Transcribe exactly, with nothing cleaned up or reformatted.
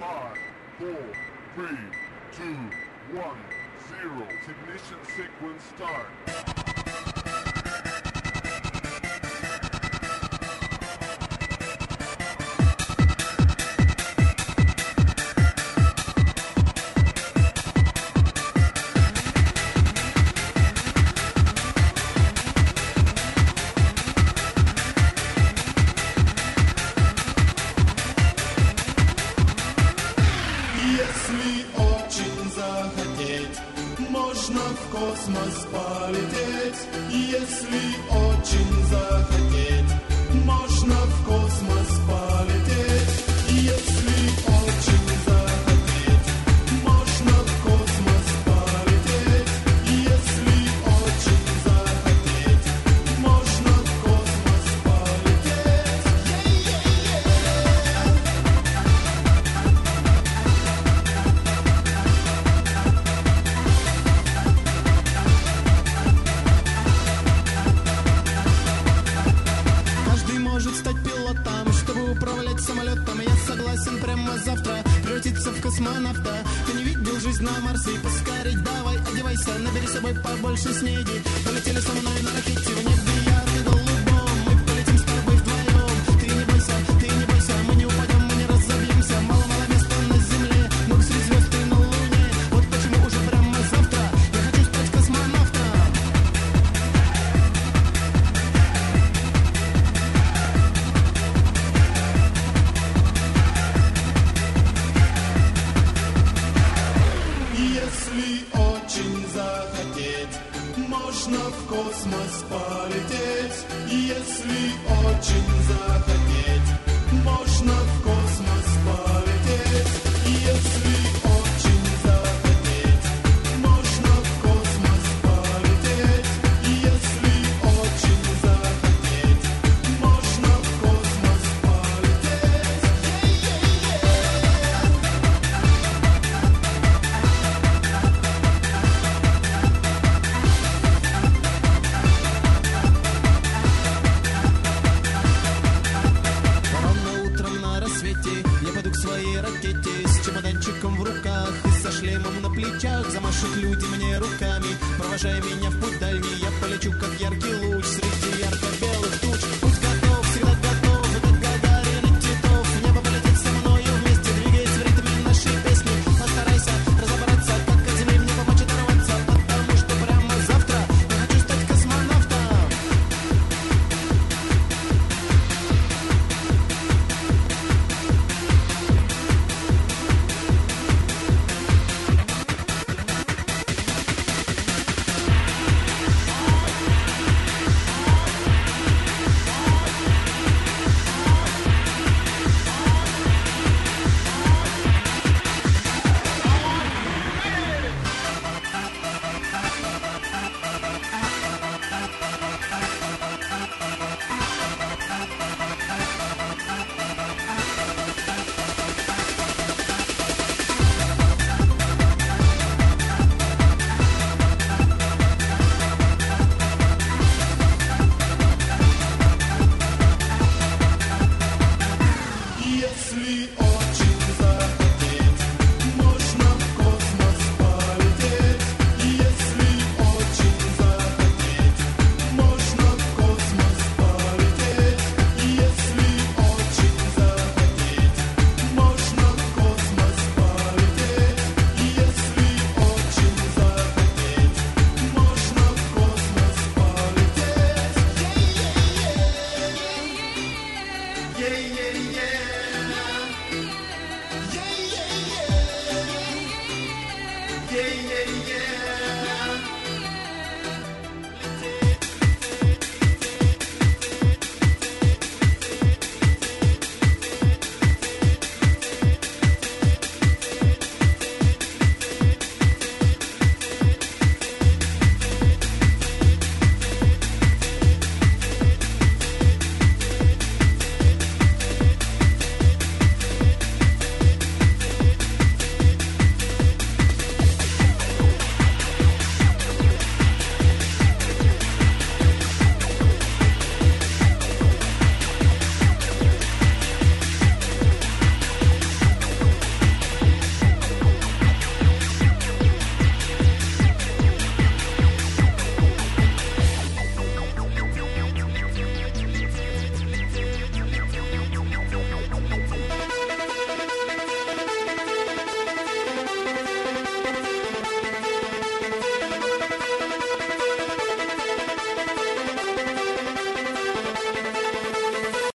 five, four, three, two, one, zero. Ignition sequence start. Если очень захотеть, можно в космос полететь. Если очень захотеть, можно в космос полететь. Если очень захотеть, можно в космос полететь. Если очень захотеть, можно в космос полететь. Каждый может стать пилотом, чтобы управлять самолетом. Я согласен прямо завтра превратиться в космонавта. Ты не видел жизнь на Марсе? Поскорей давай, одевайся, набери с собой побольше снеди. Полетели со мной на ракете в небе.